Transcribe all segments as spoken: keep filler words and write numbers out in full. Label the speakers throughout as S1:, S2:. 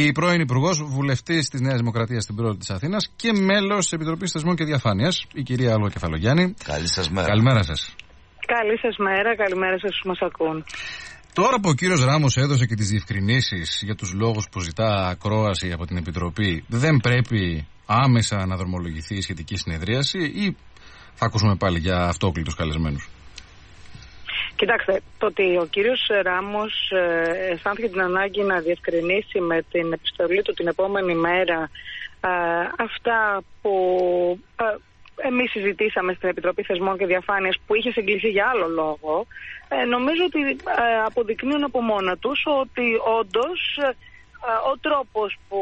S1: Η πρώην Υπουργός, βουλευτής της Νέας Δημοκρατίας στην Πρώτη της Αθήνας και μέλος της Επιτροπής Θεσμών και Διαφάνειας, η κυρία Όλγα Κεφαλογιάννη.
S2: Καλή σας μέρα.
S1: Καλημέρα σας.
S3: Καλή σας μέρα, καλημέρα σας που μας ακούν.
S1: Τώρα που ο κύριος Ράμος έδωσε και τις διευκρινήσεις για τους λόγους που ζητά ακρόαση από την Επιτροπή, δεν πρέπει άμεσα να δρομολογηθεί η σχετική συνεδρίαση ή θα ακούσουμε πάλι για αυτόκλητους καλεσμένους?
S3: Κοιτάξτε, το ότι ο κύριος Ράμος ε, αισθάνθηκε την ανάγκη να διευκρινίσει με την επιστολή του την επόμενη μέρα ε, αυτά που ε, εμείς συζητήσαμε στην Επιτροπή Θεσμών και Διαφάνειας, που είχε συγκληθεί για άλλο λόγο, ε, νομίζω ότι ε, αποδεικνύουν από μόνα τους ότι όντως ε, ο τρόπος που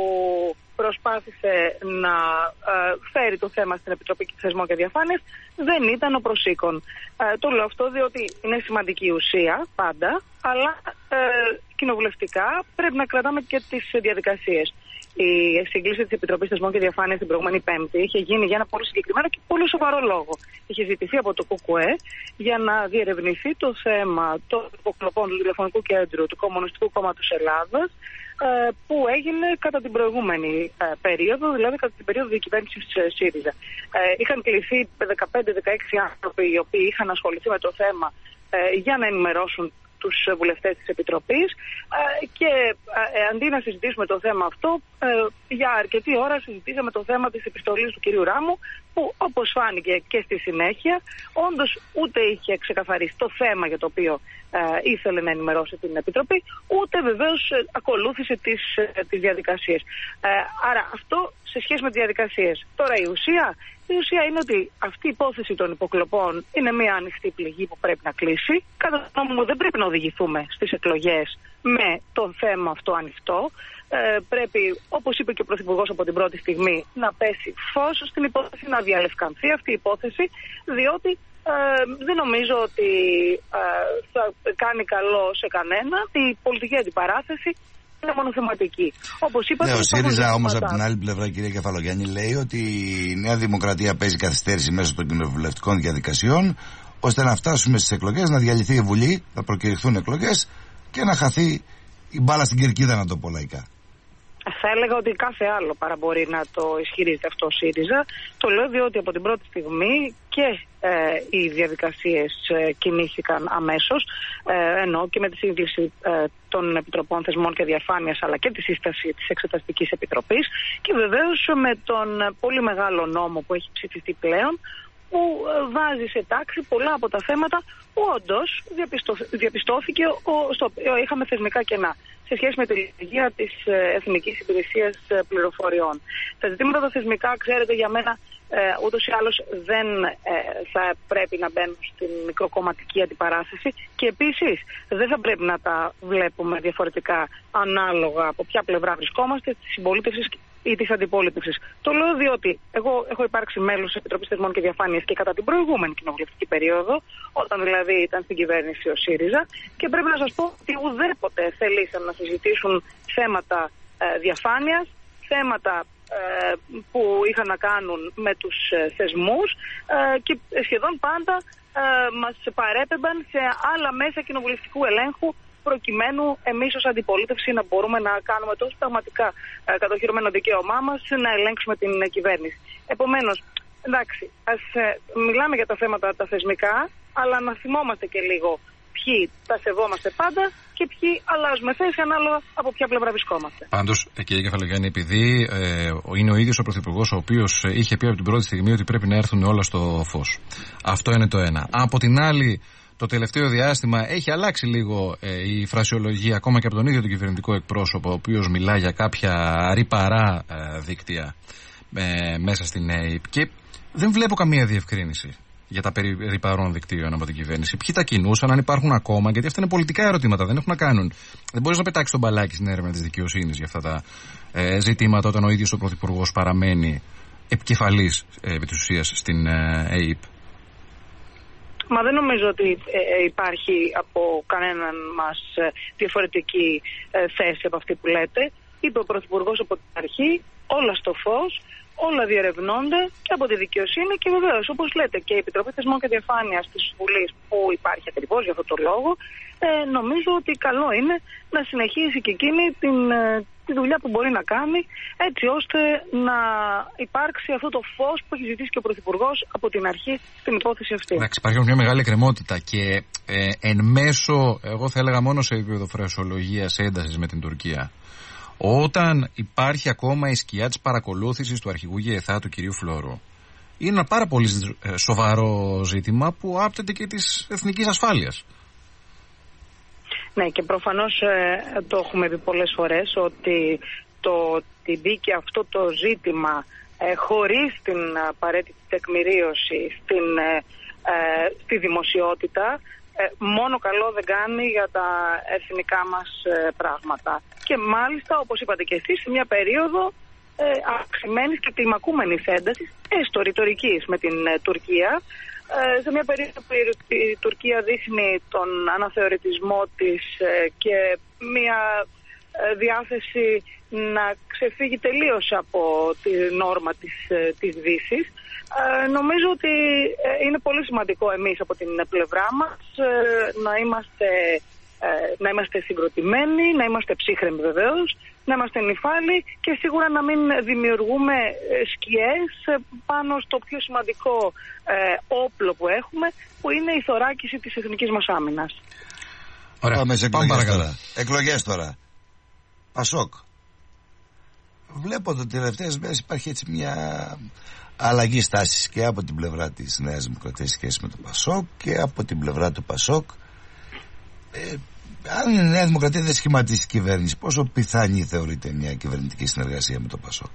S3: προσπάθησε να ε, φέρει το θέμα στην Επιτροπή Θεσμών και Διαφάνειας δεν ήταν ο προσήκον. Ε, το λέω αυτό διότι είναι σημαντική ουσία πάντα, αλλά ε, κοινοβουλευτικά πρέπει να κρατάμε και τις διαδικασίες. Η σύγκληση της Επιτροπής Θεσμών και Διαφάνειας την προηγούμενη Πέμπτη είχε γίνει για ένα πολύ συγκεκριμένο και πολύ σοβαρό λόγο. Είχε ζητηθεί από το ΚΚΕ για να διερευνηθεί το θέμα των υποκλοπών του τηλεφωνικού κέντρου του Κομμουνιστικού Κόμματος Ελλάδας, που έγινε κατά την προηγούμενη περίοδο, δηλαδή κατά την περίοδο διακυβέρνησης της ΣΥΡΙΖΑ. Είχαν κληθεί δεκαπέντε δεκαέξι άνθρωποι οι οποίοι είχαν ασχοληθεί με το θέμα για να ενημερώσουν τους βουλευτές της Επιτροπής και αντί να συζητήσουμε το θέμα αυτό, για αρκετή ώρα συζητήσαμε το θέμα της επιστολής του κυρίου Ράμου, που όπως φάνηκε και στη συνέχεια όντως ούτε είχε ξεκαθαρίσει το θέμα για το οποίο ήθελε να ενημερώσει την Επιτροπή, ούτε βεβαίως ακολούθησε τις, τις διαδικασίες. Άρα αυτό σε σχέση με τις διαδικασίες. Τώρα η ουσία, η ουσία είναι ότι αυτή η υπόθεση των υποκλοπών είναι μια ανοιχτή πληγή που πρέπει να κλείσει. Κατά το νόμο μου δεν πρέπει να οδηγηθούμε στις εκλογές με το θέμα αυτό ανοιχτό. Ε, πρέπει, όπως είπε και ο Πρωθυπουργός από την πρώτη στιγμή, να πέσει φως στην υπόθεση, να διαλευκανθεί αυτή η υπόθεση, διότι ε, δεν νομίζω ότι ε, θα κάνει καλό σε κανένα. Η πολιτική αντιπαράθεση είναι μονοθεματική. Όπως είπατε,
S2: ναι, ο ΣΥΡΙΖΑ όμως από την άλλη πλευρά, κυρία Κεφαλογιάννη, λέει ότι η Νέα Δημοκρατία παίζει καθυστέρηση μέσω των κοινοβουλευτικών διαδικασιών, ώστε να φτάσουμε στις εκλογές, να διαλυθεί η Βουλή, να προκηρυχθούν εκλογές και να χαθεί η μπάλα στην κερκίδα, να το πω λαϊκά.
S3: Θα έλεγα ότι κάθε άλλο παρά μπορεί να το ισχυρίζεται αυτό ο ΣΥΡΙΖΑ. Το λέω διότι από την πρώτη στιγμή και ε, οι διαδικασίες ε, κινήθηκαν αμέσως, ε, ενώ και με τη σύγκληση ε, των Επιτροπών Θεσμών και Διαφάνειας, αλλά και τη σύσταση της Εξεταστικής Επιτροπής, και βεβαίως με τον πολύ μεγάλο νόμο που έχει ψηφιστεί πλέον, που βάζει σε τάξη πολλά από τα θέματα που όντως διαπιστώ, διαπιστώθηκε ο, στο οποίο είχαμε θεσμικά κενά σε σχέση με τη λειτουργία της Εθνικής Υπηρεσίας Πληροφοριών. Τα ζητήματα τα θεσμικά, ξέρετε, για μένα ε, ούτως ή άλλως δεν ε, θα πρέπει να μπαίνουν στην μικροκομματική αντιπαράθεση, και επίσης δεν θα πρέπει να τα βλέπουμε διαφορετικά ανάλογα από ποια πλευρά βρισκόμαστε, της συμπολίτευσης ή της αντιπολίτευσης. Το λέω διότι εγώ έχω υπάρξει μέλος της Επιτροπής Θεσμών και Διαφάνειας και κατά την προηγούμενη κοινοβουλευτική περίοδο, όταν δηλαδή ήταν στην κυβέρνηση ο ΣΥΡΙΖΑ, και πρέπει να σας πω ότι ουδέποτε θελήσαν να συζητήσουν θέματα ε, διαφάνειας, θέματα ε, που είχαν να κάνουν με τους ε, θεσμούς ε, και σχεδόν πάντα ε, μας παρέπεμπαν σε άλλα μέσα κοινοβουλευτικού ελέγχου, προκειμένου εμείς ως αντιπολίτευση να μπορούμε να κάνουμε το πραγματικά ε, κατοχυρωμένο δικαίωμά μας να ελέγξουμε την ε, κυβέρνηση. Επομένως, εντάξει, ας ε, μιλάμε για τα θέματα τα θεσμικά, αλλά να θυμόμαστε και λίγο ποιοι τα σεβόμαστε πάντα και ποιοι αλλάζουμε θέση ανάλογα από ποια πλευρά βρισκόμαστε. Πάντως,
S1: κύριε Κεφαλογιάννη, επειδή ε, είναι ο ίδιος ο Πρωθυπουργός ο οποίος είχε πει από την πρώτη στιγμή ότι πρέπει να έρθουν όλα στο φως. Αυτό είναι το ένα. Από την άλλη, το τελευταίο διάστημα έχει αλλάξει λίγο ε, η φρασιολογία, ακόμα και από τον ίδιο τον κυβερνητικό εκπρόσωπο, ο οποίος μιλά για κάποια ρυπαρά ε, δίκτυα ε, μέσα στην ΑΕΠ, και δεν βλέπω καμία διευκρίνηση για τα περί ρυπαρών δικτύων από την κυβέρνηση. Ποιοι τα κινούσαν, αν υπάρχουν ακόμα, γιατί αυτά είναι πολιτικά ερωτήματα, δεν έχουν να κάνουν. Δεν μπορείς να πετάξεις τον μπαλάκι στην έρευνα της δικαιοσύνης για αυτά τα ε, ζητήματα, όταν ο ίδιος ο Πρωθυπουργός παραμένει επικεφαλής ε, επί της ουσίας στην ε, ΑΕΠ.
S3: Μα δεν νομίζω ότι ε, υπάρχει από κανέναν μας ε, διαφορετική ε, θέση από αυτή που λέτε. Είπε ο Πρωθυπουργός από την αρχή, όλα στο φως, όλα διερευνώνται και από τη δικαιοσύνη, και βεβαίως, όπως λέτε, και η Επιτροπή Θεσμών και Διαφάνειας της Βουλής, που υπάρχει ακριβώς για αυτό το λόγο, ε, νομίζω ότι καλό είναι να συνεχίσει και εκείνη την, τη δουλειά που μπορεί να κάνει, έτσι ώστε να υπάρξει αυτό το φως που έχει ζητήσει και ο Πρωθυπουργός από την αρχή στην υπόθεση αυτή.
S1: Εντάξει, υπάρχει μια μεγάλη εκκρεμότητα και ε, εν μέσω, εγώ θα έλεγα μόνο σε επίπεδο φρασιολογίας, έντασης με την Τουρκία. Όταν υπάρχει ακόμα η σκιά της παρακολούθησης του αρχηγού ΓΕΘΑ, του κυρίου Φλόρου, είναι ένα πάρα πολύ σοβαρό ζήτημα που άπτεται και της εθνικής ασφάλειας.
S3: Ναι, και προφανώς ε, το έχουμε πει πολλές φορές ότι το ότι μπήκε αυτό το ζήτημα ε, χωρίς την απαραίτητη τεκμηρίωση στην, ε, ε, στη δημοσιότητα ε, μόνο καλό δεν κάνει για τα εθνικά μας ε, πράγματα. Και μάλιστα, όπως είπατε και εσείς, σε μια περίοδο ε, αυξημένης και κλιμακούμενης έντασης, έστω ρητορικής με την ε, Τουρκία, ε, σε μια περίοδο που η Τουρκία δείχνει τον αναθεωρητισμό της ε, και μια ε, διάθεση να ξεφύγει τελείως από τη νόρμα της, ε, της Δύσης. Ε, νομίζω ότι ε, είναι πολύ σημαντικό εμείς από την πλευρά μας ε, να είμαστε να είμαστε συγκροτημένοι, να είμαστε ψύχρεμοι βεβαίως, να είμαστε νυφάλοι και σίγουρα να μην δημιουργούμε σκιές πάνω στο πιο σημαντικό ε, όπλο που έχουμε, που είναι η θωράκιση της εθνικής μας άμυνας.
S2: Ωραία, πάμε σε εκλογές τώρα. Εκλογές τώρα. Πασόκ. Βλέπω ότι τις τελευταίες μέρες υπάρχει έτσι μια αλλαγή στάσης και από την πλευρά της Νέας Δημοκρατίας σχέση με το Πασόκ και από την πλευρά του Πασόκ. Ε, αν η Νέα Δημοκρατία δεν σχηματίσει κυβέρνηση, πόσο πιθανή θεωρείται μια κυβερνητική συνεργασία με το Πασόκ?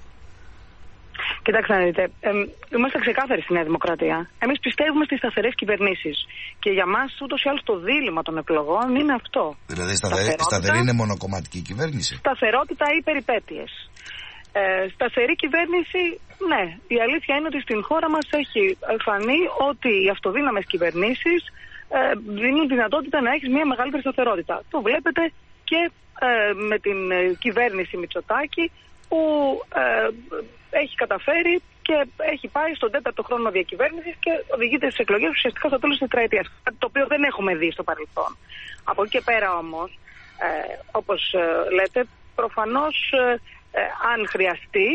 S3: Κοιτάξτε να δείτε, ε, είμαστε ξεκάθαροι στη Νέα Δημοκρατία. Εμείς πιστεύουμε στις σταθερές κυβερνήσεις. Και για μας ούτως ή άλλως το δίλημμα των εκλογών είναι αυτό.
S2: Δηλαδή σταθερή, σταθερή είναι μονοκομματική κυβέρνηση.
S3: Σταθερότητα ή περιπέτειες. Ε, σταθερή κυβέρνηση, ναι. Η αλήθεια είναι ότι στην χώρα μας έχει φανεί ότι οι αυτοδύναμες κυβερνήσεις Ε, δίνουν δυνατότητα να έχεις μια μεγαλύτερη σταθερότητα. Το βλέπετε και ε, με την ε, κυβέρνηση Μητσοτάκη που ε, έχει καταφέρει και έχει πάει στον τέταρτο χρόνο διακυβέρνησης και οδηγείται στις εκλογές ουσιαστικά στο τέλος της τετραετίας. Το οποίο δεν έχουμε δει στο παρελθόν. Από εκεί και πέρα όμως, ε, όπως ε, λέτε, προφανώς ε, ε, αν χρειαστεί,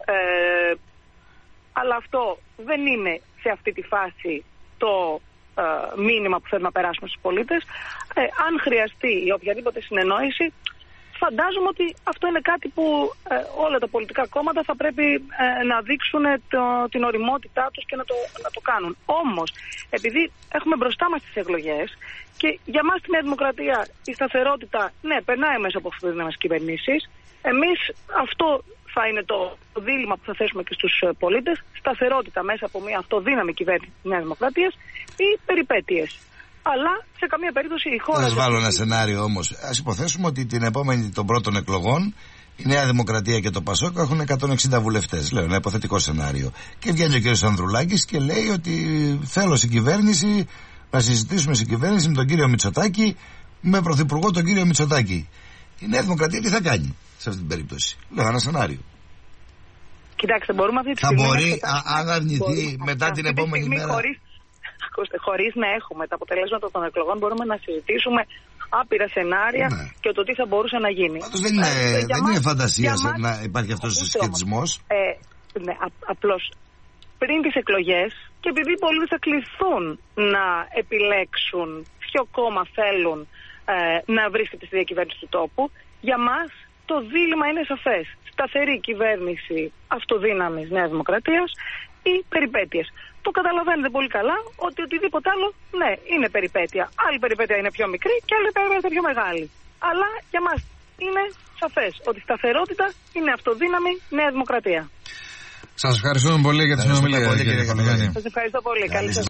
S3: ε, αλλά αυτό δεν είναι σε αυτή τη φάση το μήνυμα που θέλουμε να περάσουμε στους πολίτες. Ε, αν χρειαστεί η οποιαδήποτε συνεννόηση, φαντάζομαι ότι αυτό είναι κάτι που ε, όλα τα πολιτικά κόμματα θα πρέπει ε, να δείξουν το, την οριμότητά τους και να το, να το κάνουν. Όμως, επειδή έχουμε μπροστά μας τις εκλογές και για μας στη Νέα Δημοκρατία η σταθερότητα, ναι, περνάει μέσα από αυτοδύναμες κυβερνήσεις, εμείς αυτό θα είναι το δίλημμα που θα θέσουμε και στους πολίτες, σταθερότητα μέσα από μια αυτοδύναμη κυβέρνηση της Νέας Δημοκρατίας ή περιπέτειες. Αλλά σε καμία περίπτωση η χώρα...
S2: Θα σας βάλω ένα σενάριο όμως. Ας υποθέσουμε ότι την επόμενη των πρώτων εκλογών η Νέα Δημοκρατία και το Πασόκ έχουν εκατόν εξήντα βουλευτές. Λέω ένα υποθετικό σενάριο. Και βγαίνει ο κ. Ανδρουλάκης και λέει ότι θέλω στην κυβέρνηση να συζητήσουμε στην κυβέρνηση με τον κύριο Μητσοτάκη, με πρωθυπουργό τον κύριο Μητσοτάκη. Η Νέα Δημοκρατία τι θα κάνει σε αυτή την περίπτωση? Λέω ένα σενάριο.
S3: Κοιτάξτε, μπορούμε αυτή τη
S2: θα
S3: στιγμή...
S2: μπορεί, αν αρνηθεί μετά την επόμενη μέρα...
S3: Χωρίς, χωρίς να έχουμε τα αποτελέσματα των εκλογών, μπορούμε να συζητήσουμε άπειρα σενάρια ναι. και το τι θα μπορούσε να γίνει.
S2: Πάντως δεν είναι, ε, δεν μας, είναι φαντασία μας, να υπάρχει αυτός ο συσχετισμός.
S3: Ε, ναι, απλώς πριν τις εκλογές, και επειδή πολλοί θα κληθούν να επιλέξουν ποιο κόμμα θέλουν ε, να βρίσκεται στη διακυβέρνηση του τόπου, για μας το δίλημμα είναι σαφές. Σταθερή κυβέρνηση αυτοδύναμης Νέας Δημοκρατίας ή περιπέτειες. Το καταλαβαίνετε πολύ καλά ότι οτιδήποτε άλλο, ναι, είναι περιπέτεια. Άλλη περιπέτεια είναι πιο μικρή και άλλη περιπέτεια πιο μεγάλη. Αλλά για μας είναι σαφές ότι σταθερότητα είναι αυτοδύναμη Νέα Δημοκρατία.
S1: Σας ευχαριστούμε πολύ για τη συνομιλία, κύριε Κολογιάννη.
S3: Σας ευχαριστώ πολύ. Καλή σας